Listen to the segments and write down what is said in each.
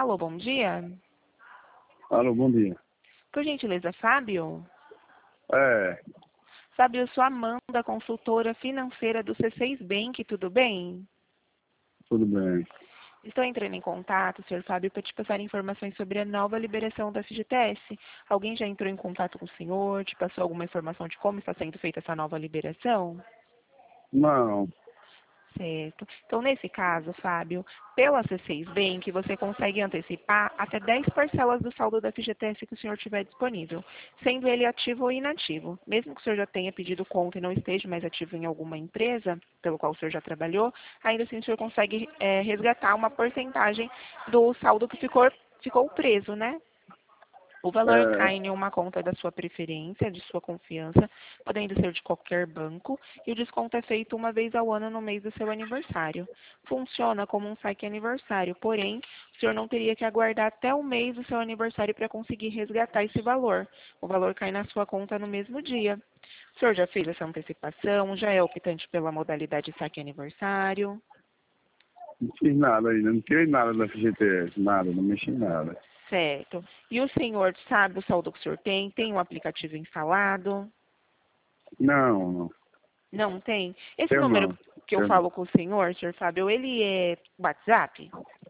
Alô, bom dia. Alô, bom dia. Por gentileza, Fábio? É, Fábio, eu sou Amanda, consultora financeira do C6 Bank, tudo bem? tudo bem. Estou entrando em contato, senhor Fábio, para te passar informações sobre a nova liberação da FGTS. Alguém já entrou em contato com o senhor, te passou alguma informação de como está sendo feita essa nova liberação? Não, Certo. Então, nesse caso, Fábio, pela C6 Bank, você consegue antecipar até 10 parcelas do saldo da FGTS que o senhor tiver disponível, sendo ele ativo ou inativo. Mesmo que o senhor já tenha pedido conta e não esteja mais ativo em alguma empresa, pelo qual o senhor já trabalhou, ainda assim o senhor consegue resgatar uma porcentagem do saldo que ficou preso, né? O valor cai é, em uma conta da sua preferência, de sua confiança, podendo ser de qualquer banco, e o desconto é feito uma vez ao ano no mês do seu aniversário. Funciona como um saque aniversário, porém, o senhor não teria que aguardar até o mês do seu aniversário para conseguir resgatar esse valor. O valor cai na sua conta no mesmo dia. O senhor já fez essa antecipação? Já é optante pela modalidade saque aniversário? não fiz nada ainda, não tirei nada da FGTS, nada, não mexi em nada. Certo. E o senhor sabe o saldo que o senhor tem? Tem um aplicativo instalado? Não, não, Não tem? Esse eu número não, que eu eu não. falo com o senhor Fábio, ele é WhatsApp?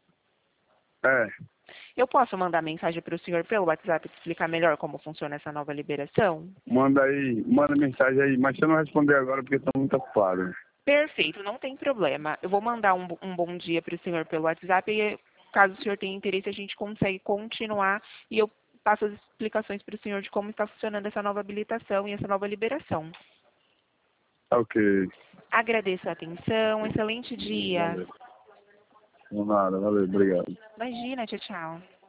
É, Eu posso mandar mensagem para o senhor pelo WhatsApp te explicar melhor como funciona essa nova liberação? manda aí, manda mensagem aí, mas se eu não responder agora porque estou muito ocupado. Perfeito, não tem problema. Eu vou mandar um bom dia para o senhor pelo WhatsApp e caso o senhor tenha interesse, a gente consegue continuar e eu passo as explicações para o senhor de como está funcionando essa nova habilitação e essa nova liberação. Ok, Agradeço a atenção, excelente dia. valeu. Não nada, valeu, obrigado. Imagina, tchau, tchau.